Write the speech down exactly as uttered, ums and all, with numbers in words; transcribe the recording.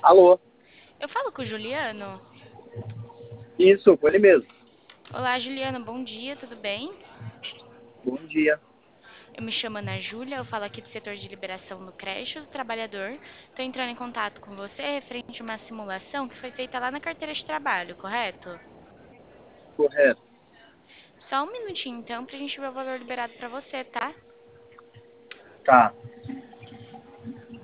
Alô? Eu falo com o Juliano. Isso, com ele mesmo. Olá, Juliano, bom dia, tudo bem? Bom dia. Eu me chamo Ana Júlia, eu falo aqui do setor de liberação no creche do trabalhador. Estou entrando em contato com você referente a uma simulação que foi feita lá na carteira de trabalho, correto? Correto. Só um minutinho então pra gente ver o valor liberado para você, tá? Tá.